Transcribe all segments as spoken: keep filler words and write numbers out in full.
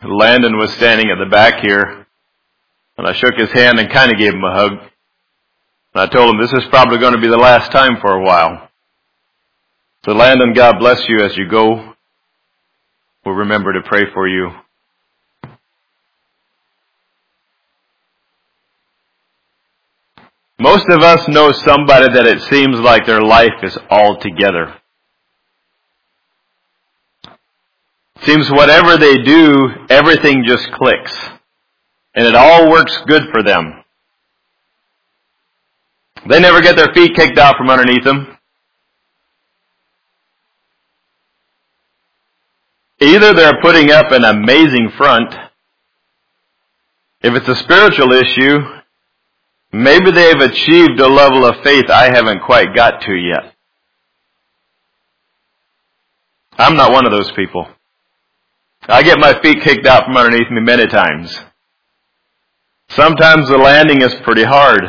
Landon was standing at the back here, and I shook his hand and kind of gave him a hug. And I told him this is probably going to be the last time for a while. So Landon, God bless you as you go. We'll remember to pray for you. Most of us know somebody that it seems like their life is all together. Seems whatever they do, everything just clicks. And it all works good for them. They never get their feet kicked out from underneath them. Either they're putting up an amazing front. If it's a spiritual issue, maybe they've achieved a level of faith I haven't quite got to yet. I'm not one of those people. I get my feet kicked out from underneath me many times. Sometimes the landing is pretty hard.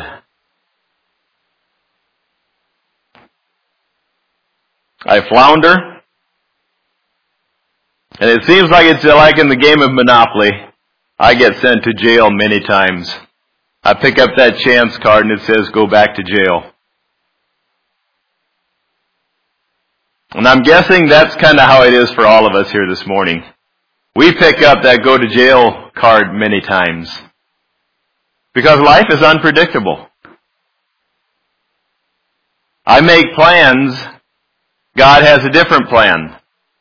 I flounder. And it seems like it's like in the game of Monopoly. I get sent to jail many times. I pick up that chance card and it says go back to jail. And I'm guessing that's kind of how it is for all of us here this morning. We pick up that go to jail card many times. Because life is unpredictable. I make plans. God has a different plan.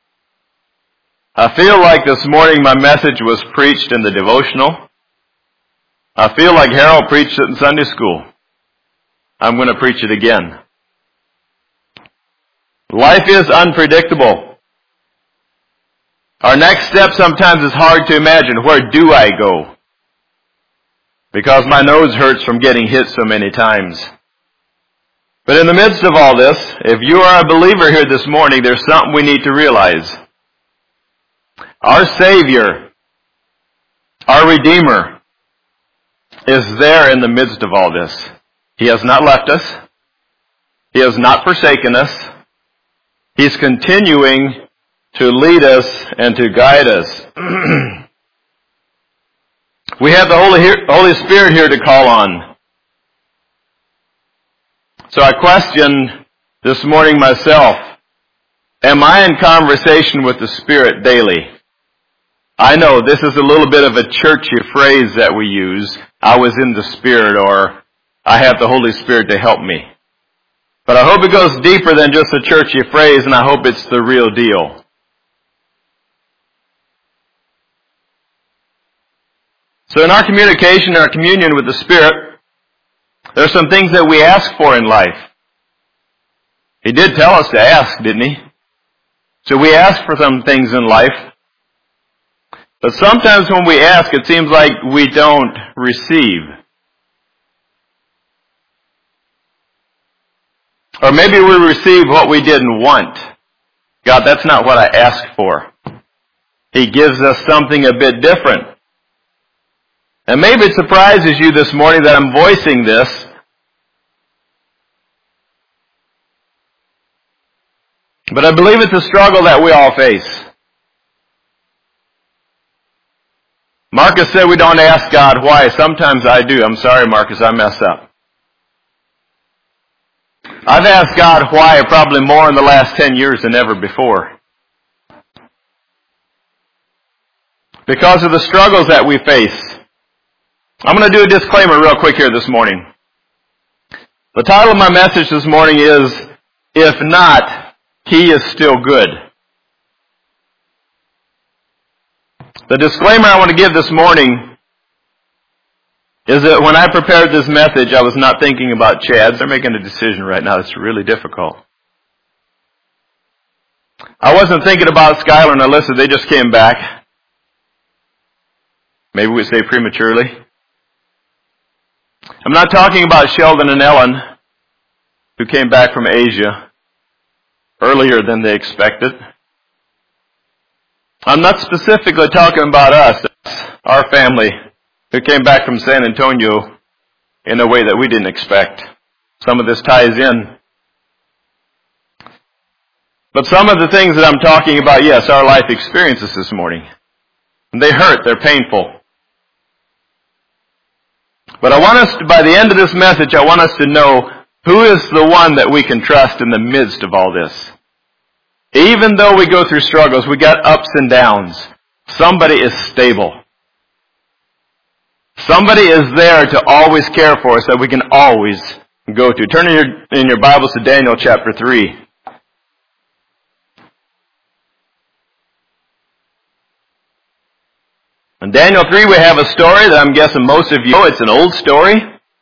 I feel like this morning my message was preached in the devotional. I feel like Harold preached it in Sunday school. I'm going to preach it again. Life is unpredictable. Our next step sometimes is hard to imagine. Where do I go? Because my nose hurts from getting hit so many times. But in the midst of all this, if you are a believer here this morning, there's something we need to realize. Our Savior, our Redeemer, is there in the midst of all this. He has not left us. He has not forsaken us. He's continuing to lead us and to guide us. We have the Holy, Holy Spirit here to call on. So I question this morning myself, am I in conversation with the Spirit daily? I know this is a little bit of a churchy phrase that we use. I was in the Spirit, or I have the Holy Spirit to help me. But I hope it goes deeper than just a churchy phrase, and I hope it's the real deal. So in our communication, our communion with the Spirit, there are some things that we ask for in life. He did tell us to ask, didn't he? So we ask for some things in life. But sometimes when we ask, it seems like we don't receive. Or maybe we receive what we didn't want. God, that's not what I asked for. He gives us something a bit different. And maybe it surprises you this morning that I'm voicing this. But I believe it's a struggle that we all face. Marcus said we don't ask God why. Sometimes I do. I'm sorry, Marcus, I mess up. I've asked God why probably more in the last ten years than ever before. Because of the struggles that we face. I'm going to do a disclaimer real quick here this morning. The title of my message this morning is, If Not, He is Still Good. The disclaimer I want to give this morning is that when I prepared this message, I was not thinking about Chad. They're making a decision right now that's really difficult. I wasn't thinking about Skylar and Alyssa. They just came back. Maybe we say prematurely. I'm not talking about Sheldon and Ellen, who came back from Asia earlier than they expected. I'm not specifically talking about us, our family, who came back from San Antonio in a way that we didn't expect. Some of this ties in. But some of the things that I'm talking about, yes, our life experiences this morning. They hurt. They're painful. But I want us to, by the end of this message, I want us to know who is the one that we can trust in the midst of all this. Even though we go through struggles, we got ups and downs. Somebody is stable. Somebody is there to always care for us that we can always go to. Turn in your, in your Bibles to Daniel chapter three. In Daniel three we have a story that I'm guessing most of you know. It's an old story.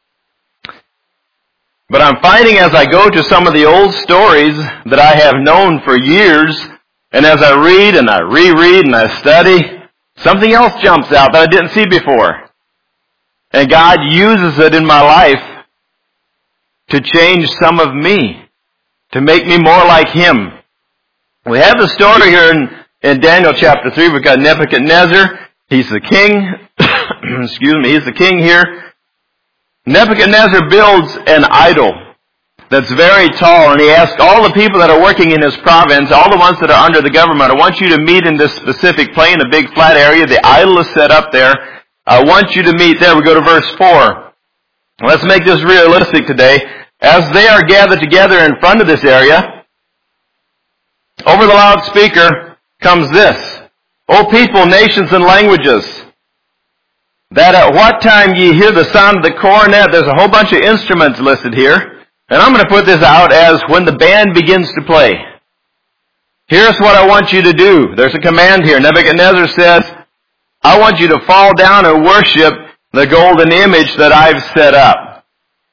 But I'm finding as I go to some of the old stories that I have known for years, and as I read and I reread and I study, something else jumps out that I didn't see before. And God uses it in my life to change some of me, to make me more like Him. We have the story here in, in Daniel chapter three. We've got Nebuchadnezzar. He's the king. Excuse me. He's the king here. Nebuchadnezzar builds an idol that's very tall, and he asks all the people that are working in his province, all the ones that are under the government, I want you to meet in this specific plain, a big flat area. The idol is set up there. I want you to meet there. We go to verse four. Let's make this realistic today. As they are gathered together in front of this area, over the loudspeaker comes this. O people, nations, and languages, that at what time ye hear the sound of the cornet, there's a whole bunch of instruments listed here, and I'm going to put this out as when the band begins to play. Here's what I want you to do. There's a command here. Nebuchadnezzar says, I want you to fall down and worship the golden image that I've set up.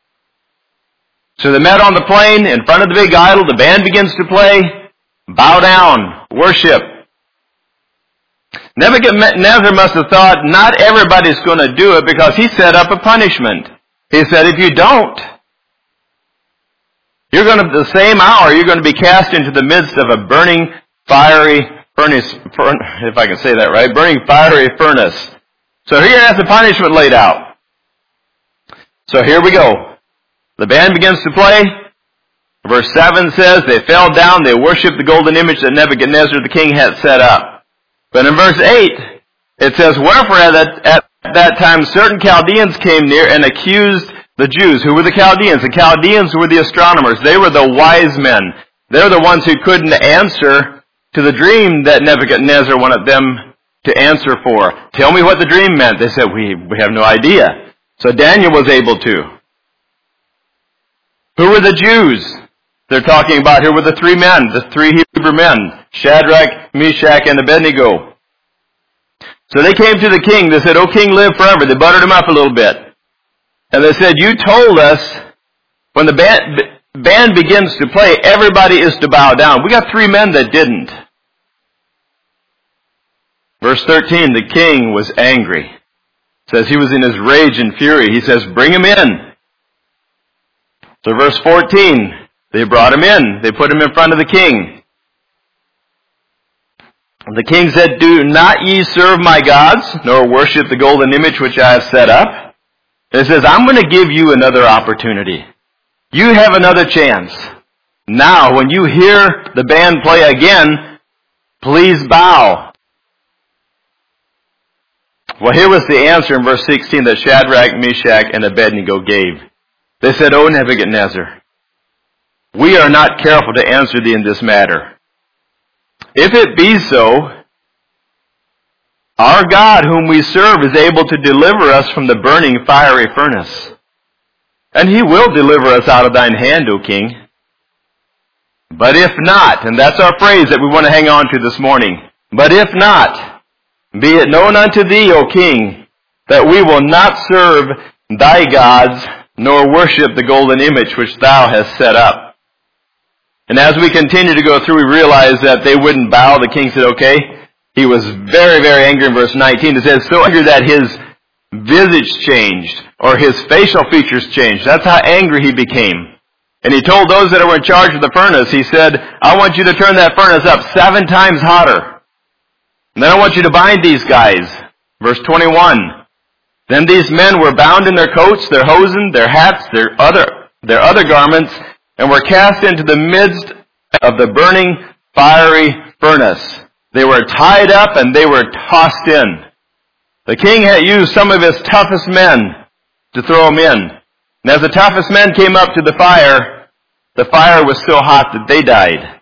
So they met on the plain in front of the big idol. The band begins to play. Bow down. Worship. Nebuchadnezzar must have thought, not everybody's going to do it, because he set up a punishment. He said, if you don't, you're going to, the same hour, you're going to be cast into the midst of a burning, fiery furnace, if I can say that right, burning, fiery furnace. So here has the punishment laid out. So here we go. The band begins to play. Verse seven says, they fell down, they worshipped the golden image that Nebuchadnezzar the king had set up. But in verse eight, it says, wherefore at that, at that time certain Chaldeans came near and accused the Jews. Who were the Chaldeans? The Chaldeans were the astronomers. They were the wise men. They're the ones who couldn't answer to the dream that Nebuchadnezzar wanted them to answer for. Tell me what the dream meant. They said, we, we have no idea. So Daniel was able to. Who were the Jews? They're talking about here were the three men, the three Hebrew men, Shadrach, Meshach, and Abednego. So they came to the king. They said, O king, live forever. They buttered him up a little bit. And they said, you told us when the band, band begins to play, everybody is to bow down. We got three men that didn't. Verse thirteen, the king was angry. It says he was in his rage and fury. He says, bring him in. So verse fourteen, they brought him in. They put him in front of the king. The king said, do not ye serve my gods, nor worship the golden image which I have set up. And it says, I'm going to give you another opportunity. You have another chance. Now, when you hear the band play again, please bow. Well, here was the answer in verse sixteen that Shadrach, Meshach, and Abednego gave. They said, O Nebuchadnezzar, we are not careful to answer thee in this matter. If it be so, our God whom we serve is able to deliver us from the burning fiery furnace. And he will deliver us out of thine hand, O king. But if not, and that's our phrase that we want to hang on to this morning. But if not, be it known unto thee, O king, that we will not serve thy gods, nor worship the golden image which thou hast set up. And as we continue to go through, we realize that they wouldn't bow. The king said, okay. He was very, very angry in verse nineteen. It says, so angry that his visage changed, or his facial features changed. That's how angry he became. And he told those that were in charge of the furnace, he said, I want you to turn that furnace up seven times hotter. And then I want you to bind these guys. Verse twenty-one. Then these men were bound in their coats, their hosen, their hats, their other, their other garments, and were cast into the midst of the burning fiery furnace. They were tied up and they were tossed in. The king had used some of his toughest men to throw them in. And as the toughest men came up to the fire, the fire was so hot that they died.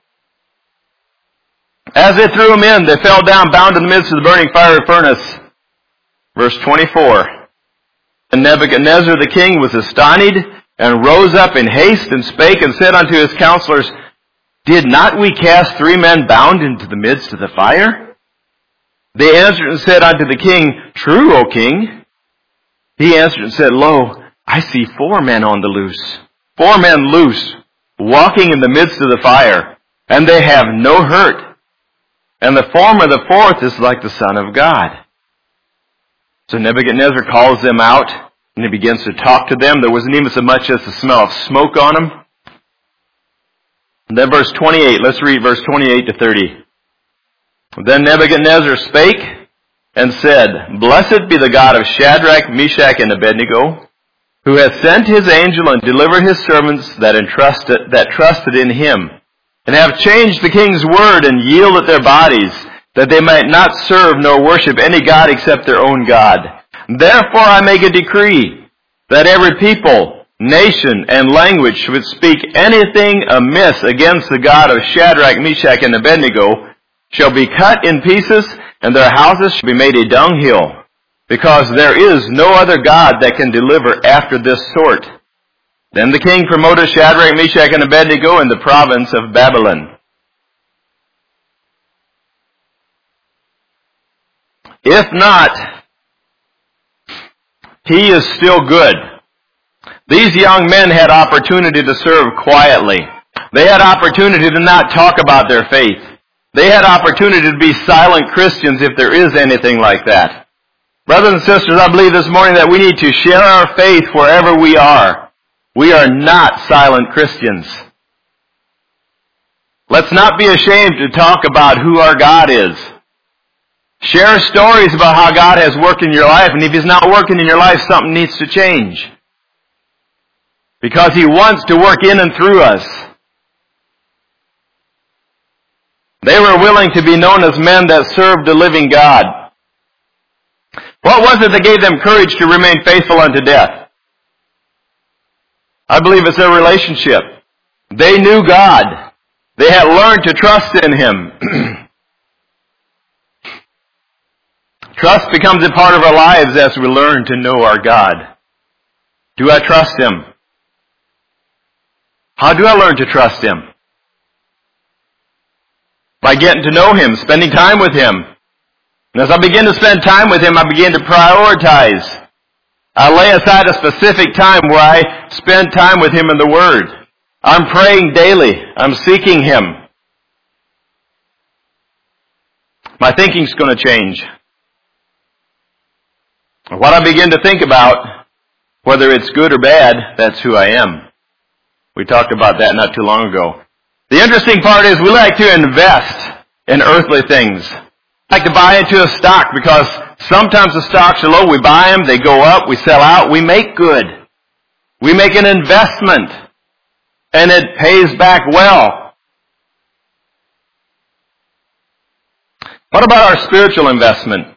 As they threw them in, they fell down, bound in the midst of the burning fiery furnace. Verse twenty-four. And Nebuchadnezzar the king was astonished, and rose up in haste, and spake, and said unto his counselors, Did not we cast three men bound into the midst of the fire? They answered and said unto the king, True, O king. He answered and said, Lo, I see four men on the loose, four men loose, walking in the midst of the fire, and they have no hurt. And the form of the fourth is like the Son of God. So Nebuchadnezzar calls them out, and he begins to talk to them. There wasn't even so much as the smell of smoke on them. And then verse twenty-eight, let's read verse twenty-eight to thirty. Then Nebuchadnezzar spake and said, Blessed be the God of Shadrach, Meshach, and Abednego, who hath sent his angel and delivered his servants that entrusted, that trusted in him, and have changed the king's word and yielded their bodies, that they might not serve nor worship any god except their own God. Therefore I make a decree that every people, nation, and language should speak anything amiss against the God of Shadrach, Meshach, and Abednego shall be cut in pieces, and their houses shall be made a dunghill, because there is no other God that can deliver after this sort. Then the king promoted Shadrach, Meshach, and Abednego in the province of Babylon. If not, he is still good. These young men had opportunity to serve quietly. They had opportunity to not talk about their faith. They had opportunity to be silent Christians, if there is anything like that. Brothers and sisters, I believe this morning that we need to share our faith wherever we are. We are not silent Christians. Let's not be ashamed to talk about who our God is. Share stories about how God has worked in your life, and if He's not working in your life, something needs to change. Because He wants to work in and through us. They were willing to be known as men that served the living God. What was it that gave them courage to remain faithful unto death? I believe it's their relationship. They knew God. They had learned to trust in Him. Trust becomes a part of our lives as we learn to know our God. Do I trust Him? How do I learn to trust Him? By getting to know Him, spending time with Him. And as I begin to spend time with Him, I begin to prioritize. I lay aside a specific time where I spend time with Him in the Word. I'm praying daily. I'm seeking Him. My thinking's going to change. What I begin to think about, whether it's good or bad, that's who I am. We talked about that not too long ago. The interesting part is we like to invest in earthly things. We like to buy into a stock because sometimes the stocks are low. We buy them, they go up, we sell out, we make good. We make an investment, and it pays back well. What about our spiritual investment?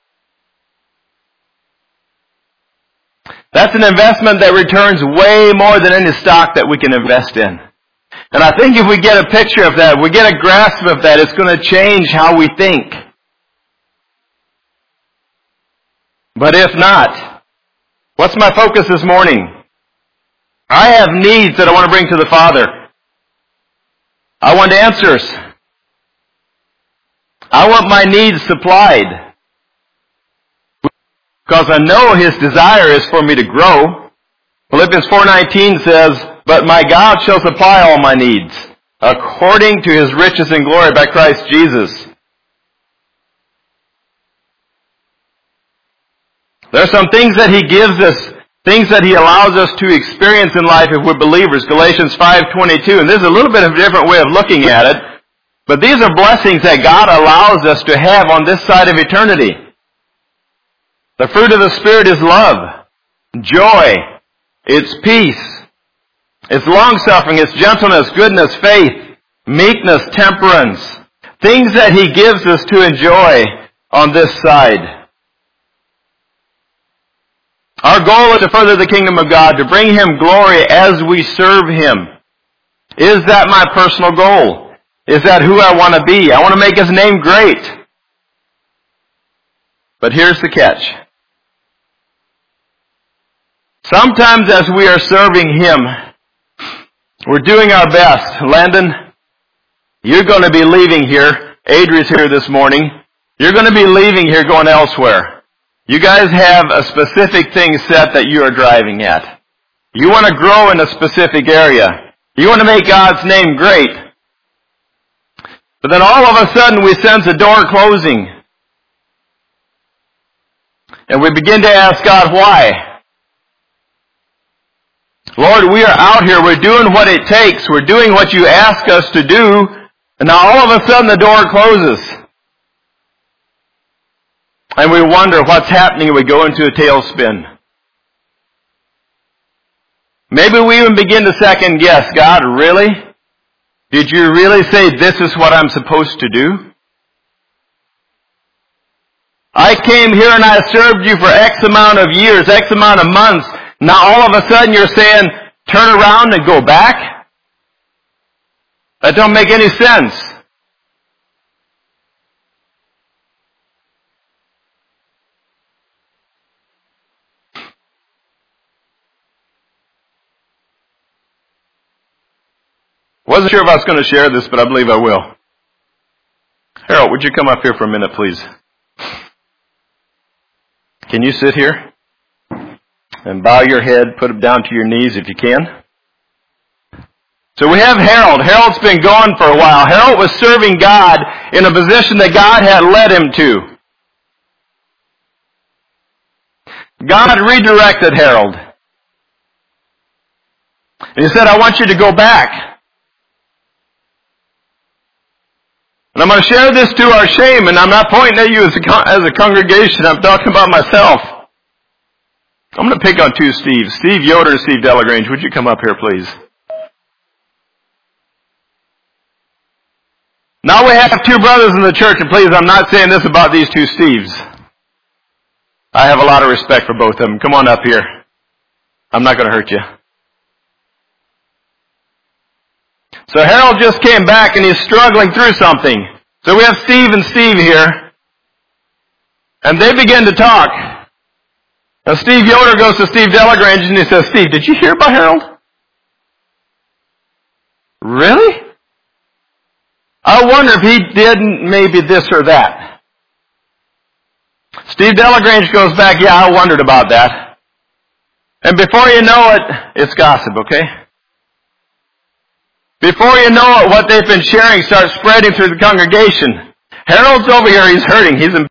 That's an investment that returns way more than any stock that we can invest in. And I think if we get a picture of that, we get a grasp of that, it's going to change how we think. But if not, what's my focus this morning? I have needs that I want to bring to the Father. I want answers. I want my needs supplied. Because I know His desire is for me to grow. Philippians four nineteen says, But my God shall supply all my needs, according to His riches and glory by Christ Jesus. There are some things that He gives us, things that He allows us to experience in life if we're believers. Galatians five twenty-two, and this is a little bit of a different way of looking at it, but these are blessings that God allows us to have on this side of eternity. The fruit of the Spirit is love, joy, it's peace, it's long-suffering, it's gentleness, goodness, faith, meekness, temperance. Things that He gives us to enjoy on this side. Our goal is to further the kingdom of God, to bring Him glory as we serve Him. Is that my personal goal? Is that who I want to be? I want to make His name great. But here's the catch. Sometimes as we are serving Him, we're doing our best. Landon, you're going to be leaving here. Adria's here this morning. You're going to be leaving here going elsewhere. You guys have a specific thing set that you are driving at. You want to grow in a specific area. You want to make God's name great. But then all of a sudden we sense a door closing. And we begin to ask God, why? Lord, we are out here. We're doing what it takes. We're doing what you ask us to do. And now all of a sudden the door closes. And we wonder what's happening. We go into a tailspin. Maybe we even begin to second guess. God, really? Did you really say this is what I'm supposed to do? I came here and I served you for X amount of years, X amount of months. Now all of a sudden you're saying, turn around and go back? That don't make any sense. Wasn't sure if I was going to share this, but I believe I will. Harold, would you come up here for a minute, please? Can you sit here? And bow your head, put it down to your knees if you can. So we have Harold. Harold's been gone for a while. Harold was serving God in a position that God had led him to. God redirected Harold. And He said, I want you to go back. And I'm going to share this to our shame, and I'm not pointing at you as a, as a congregation. I'm talking about myself. I'm going to pick on two Steves. Steve Yoder and Steve Delagrange. Would you come up here, please? Now we have two brothers in the church, and please, I'm not saying this about these two Steves. I have a lot of respect for both of them. Come on up here. I'm not going to hurt you. So Harold just came back and he's struggling through something. So we have Steve and Steve here. And they begin to talk. Now Steve Yoder goes to Steve Delagrange and he says, Steve, did you hear about Harold? Really? I wonder if he did maybe this or that. Steve Delagrange goes back, yeah, I wondered about that. And before you know it, it's gossip, okay? Before you know it, what they've been sharing starts spreading through the congregation. Harold's over here, he's hurting. He's in